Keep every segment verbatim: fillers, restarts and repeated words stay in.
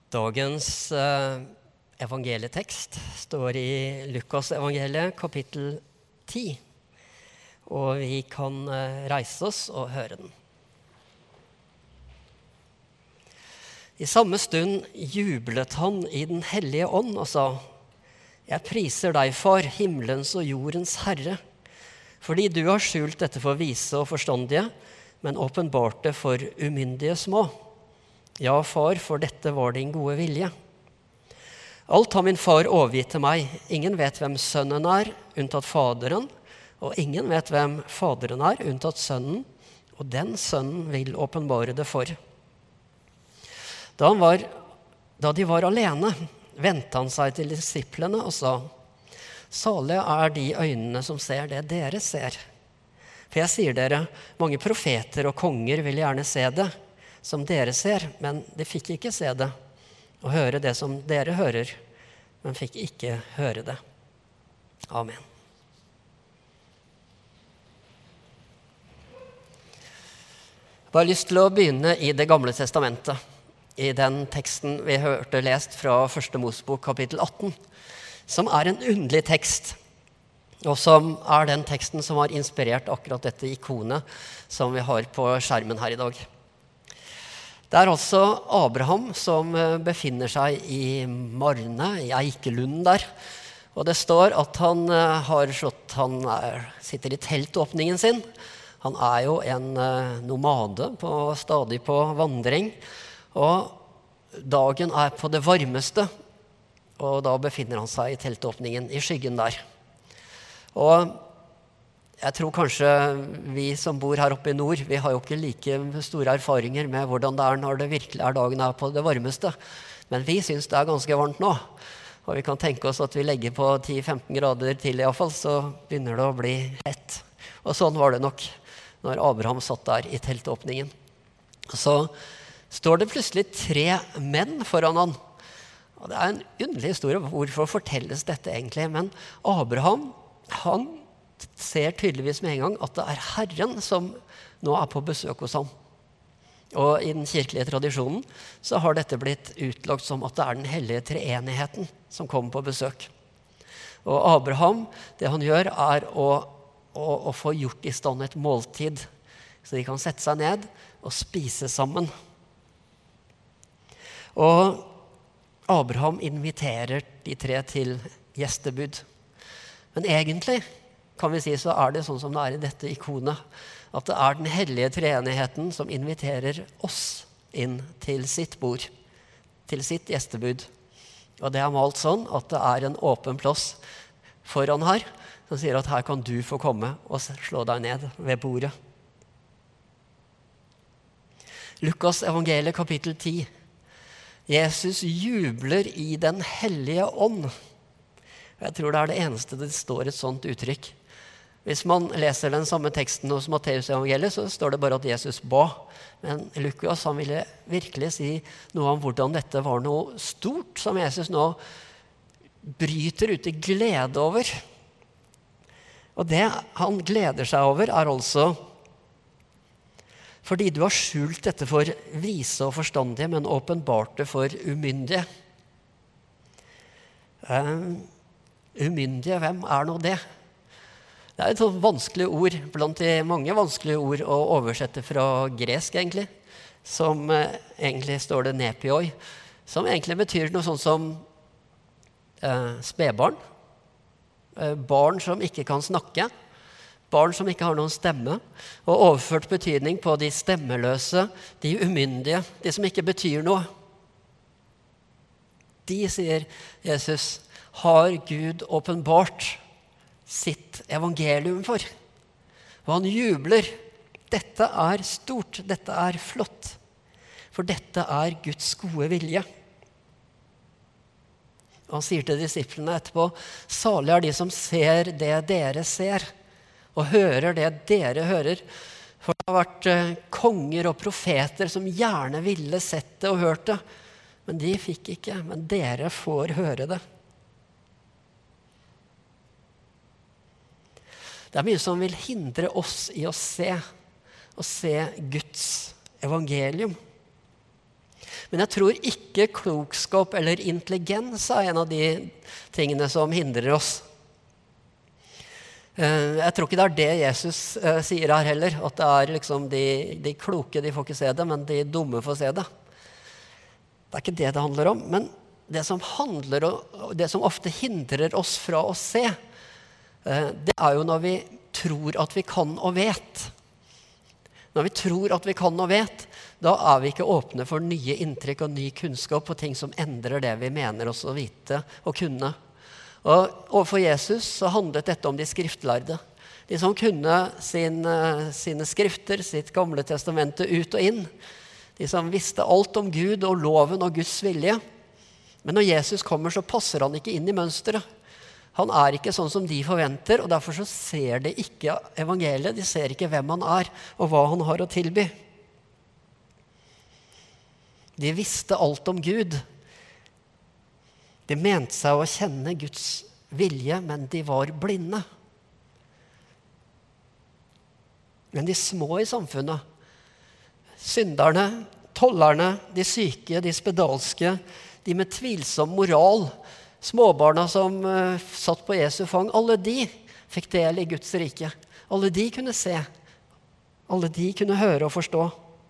Dagens eh, evangelietekst står i Lukas evangeliet, kapittel ti. Og vi kan eh, reise oss og høre den. I samme stund jublet han i den hellige ånd og sa: Jeg priser deg, far, himmelens og jordens herre, fordi du har skjult dette for vise og forstandige, men åpenbart det for umyndige små. Ja, far, for dette var din gode vilje. Alt har min far overgitt til meg. Ingen vet hvem sønnen er, unntatt faderen, og ingen vet hvem faderen er, unntatt sønnen, og den sønnen vil åpenbare det for. Da, han var, da de var alene, vendte han seg til disiplene og sa: Salige er de øynene som ser det dere ser. For jeg sier dere, mange profeter og konger vil gjerne se det som dere ser, men de fikk ikke se det, og høre det som dere hører, men fikk ikke høre det. Amen. Jeg har lyst til å begynne i Det gamle testamentet, i den teksten vi hørte lest fra første Mosebok kapittel atten, som er en underlig tekst, og som er den teksten som har inspirert akkurat dette ikonet som vi har på skjermen her i dag. Det er altså Abraham som befinner seg i Marne, i Eikelunden der, og det står at han har slått, han er, sitter i teltåpningen sin. Han er jo en nomade, på, stadig på vandring, og dagen er på det varmeste, og da befinner han seg i teltåpningen, i skyggen der. Og jeg tror kanskje vi som bor her oppe i nord, vi har jo ikke like store erfaringer med hvordan det er når det virkelig er dagen er på det varmeste. Men vi synes det er ganske varmt nå. Og vi kan tenke oss at vi legger på ti til femten grader til i hvert fall, så begynner det å bli hett. Og sånn var det nok når Abraham satt der i teltåpningen. Så står det plutselig tre menn foran han. Og det er en underlig historie. Hvorfor fortelles dette egentlig? Men Abraham, han ser tydeligvis med en gang at det er Herren som nå er på besøk hos ham. Og i den kirkelige tradisjonen så har dette blitt utlagt som at det er den hellige treenigheten som kommer på besøk. Og Abraham, det han gjør er å, å, å få gjort i stand et måltid, så de kan sette seg ned og spise sammen. Og Abraham inviterer de tre til gjestebud. Men egentlig kan vi si, så er det sånn som det er i dette ikonet, at det er den hellige treenigheten som inviterer oss inn til sitt bord, til sitt gjestebud. Og det er malt sånn at det er en åpen plass foran her, som sier at her kan du få komme og slå deg ned ved bordet. Lukas evangeliet kapittel ti. Jesus jubler i den hellige ånd. Jeg tror det er det eneste det står et sånt uttrykk. Hvis man leser den samme teksten hos Matteus evangeliet, så står det bare at Jesus ba. Men Lukas, han ville virkelig si noe om hvordan dette var noe stort, som Jesus nå bryter ut i glede over. Og det han gleder seg over er altså fordi du har skjult dette for vise og forstandige, men åpenbart det for umyndige. Um, umyndige, hvem er nå det? Det er et sånt vanskelig ord, blant de mange vanskelige ord å oversette fra gresk egentlig, som eh, egentlig står det nepioi, som egentlig betyr noe sånt som eh, spedbarn, eh, barn som ikke kan snakke, barn som ikke har noen stemme, og overført betydning på de stemmeløse, de umyndige, de som ikke betyr noe. De, sier Jesus, har Gud åpenbart sitt evangelium for. Og han jubler. Dette er stort, dette er flott, for dette er Guds gode vilje. Og han sier til disiplene etterpå: Salig er de som ser det dere ser, og hører det dere hører. For det har vært eh, konger og profeter som gjerne ville sett det og hørt det, men de fikk ikke, men dere får høre det. Det er mye som vil hindre oss i å se, og se Guds evangelium. Men jeg tror ikke klokskap eller intelligens er en av de tingene som hindrer oss. Jeg tror ikke det er det Jesus sier her heller, at det er liksom de, de kloke de får ikke se det, men de dumme får se det. Det er ikke det det handler om, men det som, handler, det som ofte hindrer oss fra å se, det er jo når vi tror at vi kan og vet. Når vi tror at vi kan og vet, da er vi ikke åpne for nye inntrykk og ny kunnskap og ting som endrer det vi mener oss å vite og kunne. Og overfor Jesus så handlet dette om de skriftlærde. De som kunne sin, sine skrifter, sitt gamle testamente ut og inn. De som visste alt om Gud og loven og Guds vilje. Men når Jesus kommer så passer han ikke inn i mønsteret. Han er ikke sånn som de forventer, og derfor så ser de ikke evangeliet. De ser ikke hvem han er og hva han har å tilby. De visste alt om Gud. De mente seg å kjenne Guds vilje, men de var blinde. Men de små i samfunnet, synderne, tollerne, de syke, de spedalske, de med tvilsom moral, småbarna som uh, satt på Jesu fang, alle de fikk del i Guds rike. Alle de kunne se. Alle de kunne høre og forstå.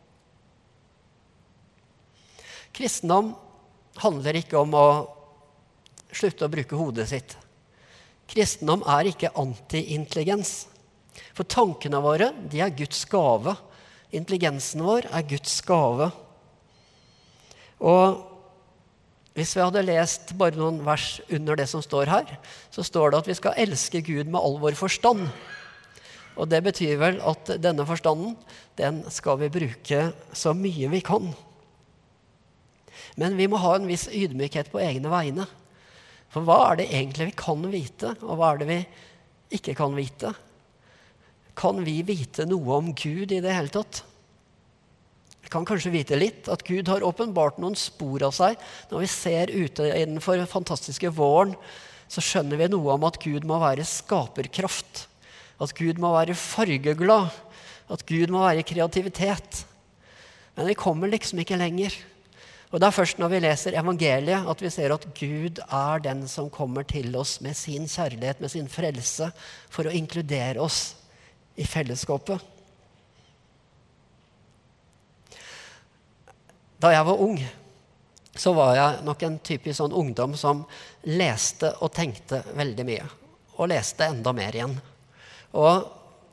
Kristendom handler ikke om å slutte å bruke hodet sitt. Kristendom er ikke anti-intelligens. For tankene våre, de er Guds gave. Intelligensen vår er Guds gave. Og hvis vi hadde lest bare noen vers under det som står her, så står det at vi skal elske Gud med all vår forstand. Og det betyr vel at denne forstanden, den skal vi bruke så mye vi kan. Men vi må ha en viss ydmykhet på egne vegne. For hva er det egentlig vi kan vite, og hva er det vi ikke kan vite? Kan vi vite noe om Gud i det hele tatt? Vi kan kanskje vite litt at Gud har åpenbart noen spor av seg. Når vi ser ute innenfor den fantastiske våren, så skjønner vi noe om at Gud må være skaperkraft. At Gud må være fargeglad. At Gud må være kreativitet. Men vi kommer liksom ikke lenger. Og det er først når vi leser evangeliet at vi ser at Gud er den som kommer til oss med sin kjærlighet, med sin frelse, for å inkludere oss i fellesskapet. Da jeg var ung, så var jeg nok en typisk sånn ungdom som leste og tenkte veldig mye. Og leste enda mer igjen. Og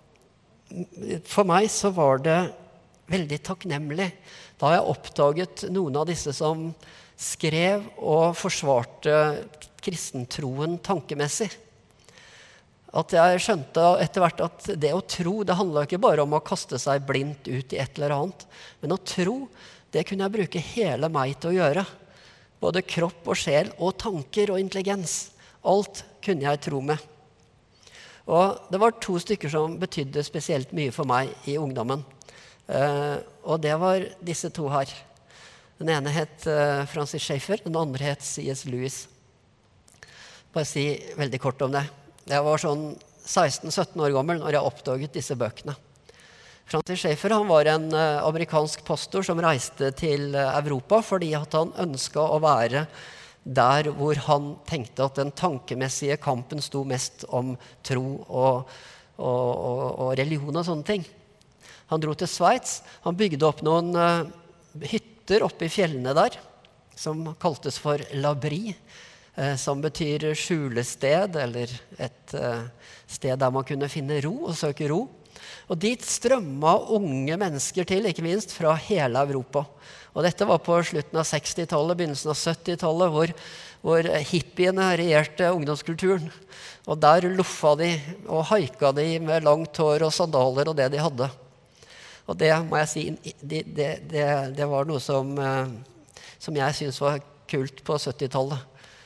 for meg så var det veldig takknemlig da jeg oppdaget noen av disse som skrev og forsvarte kristentroen tankemessig. At jeg skjønte etter hvert at det å tro, det handlet ikke bare om å kaste seg blindt ut i et eller annet, men å tro, det kunne jeg bruke hele meg til å gjøre. Både kropp og sjel og tanker og intelligens. Alt kunne jeg tro med. Og det var to stykker som betydde spesielt mye for meg i ungdommen. Uh, og det var disse to her. Den ene het uh, Francis Schaeffer, den andre het C S Lewis. Bare si veldig kort om det. Jeg var sånn seksten sytten år gammel når jeg oppdaget disse bøkene. Francis Schaeffer han var en uh, amerikansk pastor som reiste til uh, Europa fordi at han ønsket å være der hvor han tenkte at den tankemessige kampen sto mest om tro og, og, og, og religion og sånne ting. Han dro til Sveits. Han bygde opp noen uh, hytter oppe i fjellene der, som kaltes for labri, uh, som betyr skjulested, eller et uh, sted der man kunne finne ro og søke ro. Og dit strømmet unge mennesker til, ikke minst fra hele Europa. Og dette var på slutten av sekstitallet, begynnelsen av syttitallet, hvor, hvor hippiene regjerte ungdomskulturen. Og der luffa de og haika de med langt hår og sandaler og det de hadde. Og det må jeg si, det, det, det, det var noe som, som jeg synes var kult på syttitallet.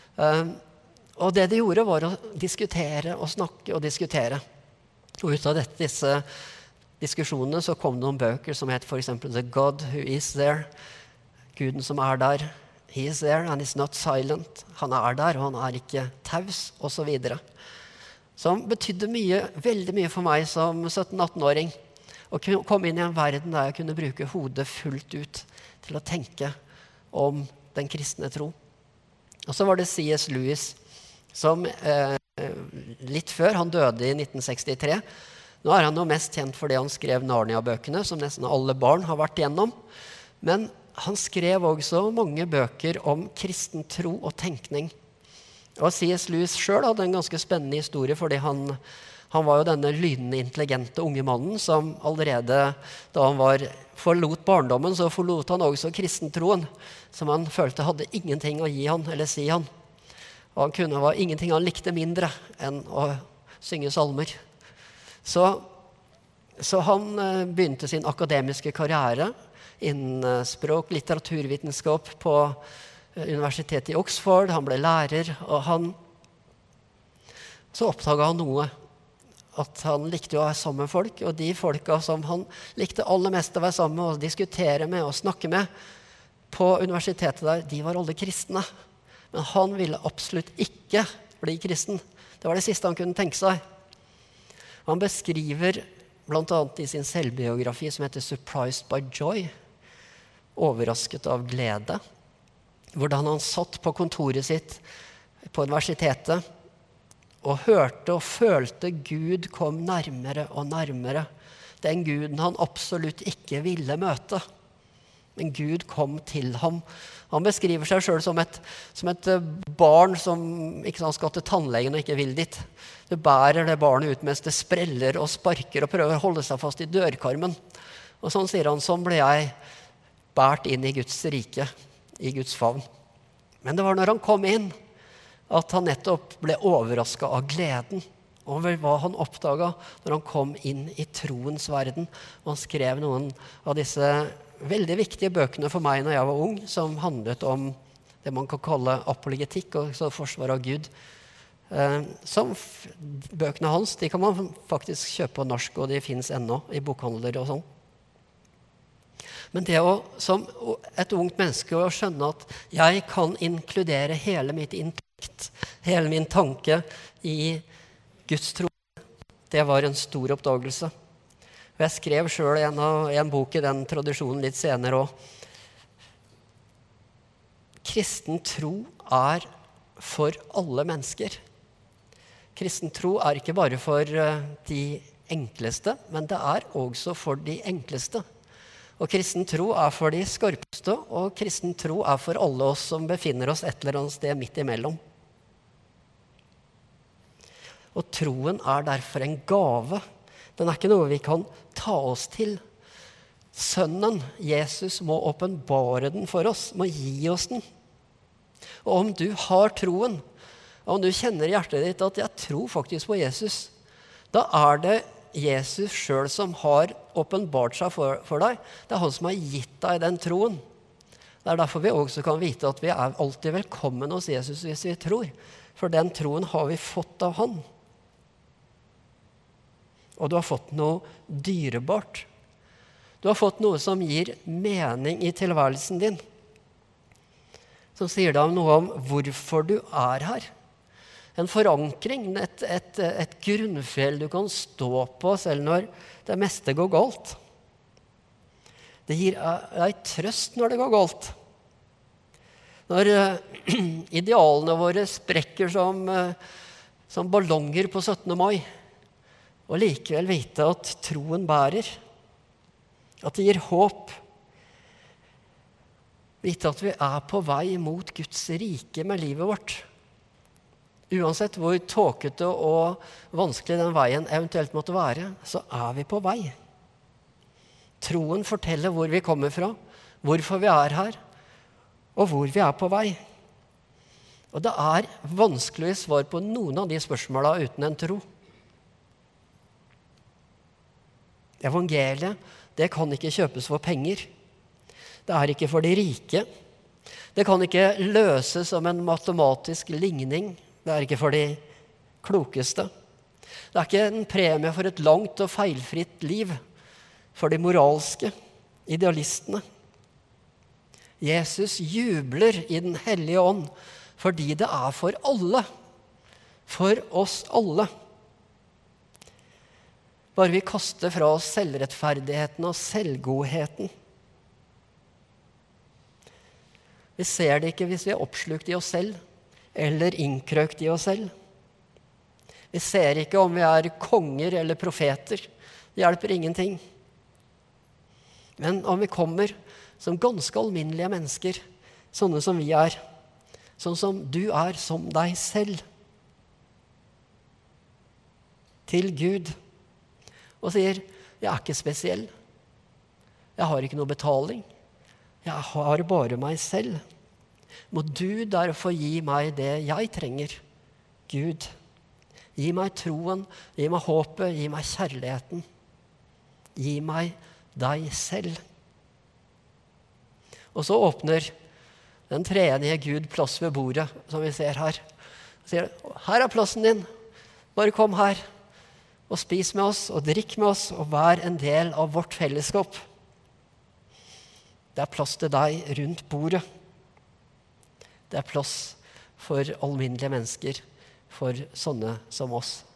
Og det de gjorde var å diskutere og snakke og diskutere. Og ut av dette, disse diskusjonene så kom det noen bøker som het for eksempel The God Who Is There. Guden som er der. He is there and is not silent. Han er der, og han er ikke taus, og så videre. Som betydde mye, veldig mye for meg som sytten-atten-åring. Å komme inn i en verden der jeg kunne bruke hodet fullt ut til å tenke om den kristne tro. Og så var det C S Lewis, som eh, litt før, han døde i nitten sekstitre. Nå er han jo mest kjent for det han skrev Narnia-bøkene, som nesten alle barn har vært gjennom. Men han skrev også mange bøker om kristen tro og tenkning. Og C S Lewis selv hadde en ganske spennende historie, fordi han, han var jo denne lynende intelligente unge mannen som allerede da han var, forlot barndommen, så forlot han også kristentroen, som han følte hadde ingenting å gi han eller si han. Og han kunne var ingenting han likte mindre enn å synge salmer. Så, så han eh, begynte sin akademiske karriere innen språk, litteraturvitenskap på eh, universitetet i Oxford. Han ble lærer, og han, så oppdaget han noe. At han likte å være sammen med folk, og de folka som han likte aller mest å være sammen med, og diskutere med og snakke med på universitetet der, de var alle kristne. Men han ville absolutt ikke bli kristen. Det var det siste han kunne tenke seg. Han beskriver blant annet i sin selvbiografi som heter Surprised by Joy, overrasket av glede, hvordan han satt på kontoret sitt på universitetet og hørte og følte Gud kom nærmere og nærmere. Den Guden han absolutt ikke ville møte. Men Gud kom til ham. Han beskriver seg selv som et, som et barn som ikke sant, skal til tannlegen og ikke vil dit. Du bærer det barnet ut mens det spreller og sparker og prøver å holde seg fast i dørkarmen. Og sånn sier han, sånn ble jeg bært inn i Guds rike, i Guds favn. Men det var når han kom inn, at han nettopp ble overrasket av gleden over hva han oppdaget når han kom inn i troens verden. Og han skrev noen av disse veldig viktige bøkene for meg når jeg var ung, som handlet om det man kan kalle apologetikk, og så forsvar av Gud. Eh, som bøkene hans, de kan man faktisk kjøpe på norsk, og de finnes ennå i bokhandler og sånn. Men det å, som et ungt menneske, å skjønne at jeg kan inkludere hele mitt intellekt, hele min tanke i Guds tro, det var en stor oppdagelse. Og jeg skrev selv en, en bok i den tradisjonen litt senere også. Kristen tro er for alle mennesker. Kristen tro er ikke bare for de enkleste, men det er også for de enkleste. Og kristen tro er for de skarpeste, og kristen tro er for alle oss som befinner oss et eller annet sted midt imellom. Og troen er derfor en gave. Den er ikke noe vi kan ta oss til. Sønnen, Jesus, må åpenbare den for oss, må gi oss den. Og om du har troen, og om du kjenner i hjertet ditt at jeg tror faktisk på Jesus, da er det Jesus selv som har åpenbart seg for, for deg. Det er han som har gitt deg den troen. Det er derfor vi også kan vite at vi er alltid velkommen hos Jesus hvis vi tror. For den troen har vi fått av han. Og du har fått noe dyrebart. Du har fått noe som gir mening i tilværelsen din. Som sier deg noe om hvorfor du er her. En forankring, et, et, et grunnfjell du kan stå på selv når det meste går galt. Det gir deg trøst når det går galt. Når uh, idealene våre sprekker som, uh, som ballonger på syttende mai, og likevel vite at troen bærer, at det gir håp, vite at vi er på vei mot Guds rike med livet vårt. Uansett hvor tåkete og vanskelig den veien eventuelt måtte være, så er vi på vei. Troen forteller hvor vi kommer fra, hvorfor vi er her, og hvor vi er på vei. Og det er vanskelig svar på noen av de spørsmålene uten en tro. Evangeliet, det kan ikke kjøpes for penger. Det er ikke for de rike. Det kan ikke løses som en matematisk ligning. Det er ikke for de klokeste. Det er ikke en premie for et langt og feilfritt liv for de moralske idealistene. Jesus jubler i den hellige ånd fordi det er for alle. For oss alle. Bare vi kaster fra oss selvrettferdigheten og selvgodheten. Vi ser det ikke hvis vi er oppslukt i oss selv, eller innkrøkt i oss selv. Vi ser ikke om vi er konger eller profeter. Det hjelper ingenting. Men om vi kommer som ganske alminnelige mennesker, sånne som vi er, sånn som du er som deg selv, til Gud, og sier, jeg er ikke spesiell. Jeg har ikke noe betaling. Jeg har bare meg selv. Må du derfor gi meg det jeg trenger, Gud. Gi meg troen, gi meg håpet, gi meg kjærligheten. Gi meg deg selv. Og så åpner den treenige Gud plass ved bordet, som vi ser her. Han sier, her er plassen din. Bare kom her, og spis med oss, og drikk med oss, og vær en del av vårt fellesskap. Det er plass til deg rundt bordet. Det er plass for alminnelige mennesker, for sånne som oss.